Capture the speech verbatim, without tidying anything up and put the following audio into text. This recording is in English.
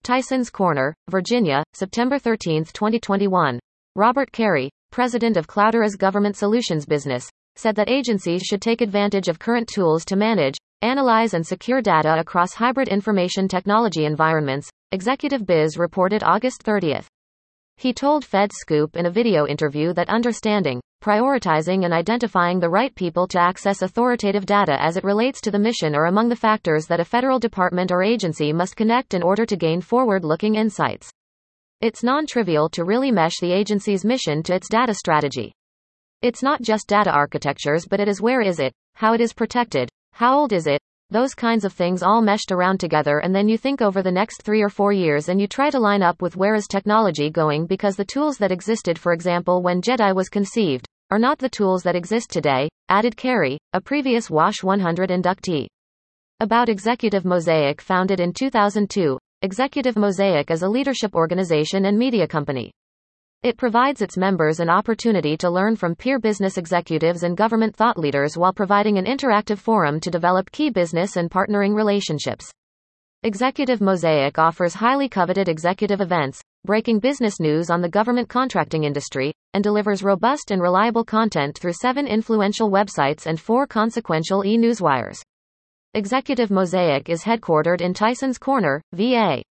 Tysons Corner, Virginia, September thirteenth, twenty twenty-one. Robert Carey, president of Cloudera's Government Solutions business, said that agencies should take advantage of current tools to manage, analyze and secure data across hybrid information technology environments, Executive Biz reported August thirtieth. He told FedScoop in a video interview that understanding, prioritizing and identifying the right people to access authoritative data as it relates to the mission are among the factors that a federal department or agency must connect in order to gain forward-looking insights. It's non-trivial to really mesh the agency's mission to its data strategy. It's not just data architectures, but it is where is it, how it is protected, how old is it, those kinds of things all meshed around together, and then you think over the next three or four years and you try to line up with where is technology going, because the tools that existed, for example, when Jedi was conceived, are not the tools that exist today, added Carey, a previous WASH one hundred inductee. About Executive Mosaic. Founded in two thousand two, Executive Mosaic is a leadership organization and media company. It provides its members an opportunity to learn from peer business executives and government thought leaders while providing an interactive forum to develop key business and partnering relationships. Executive Mosaic offers highly coveted executive events, breaking business news on the government contracting industry, and delivers robust and reliable content through seven influential websites and four consequential e-newswires. Executive Mosaic is headquartered in Tysons Corner, V A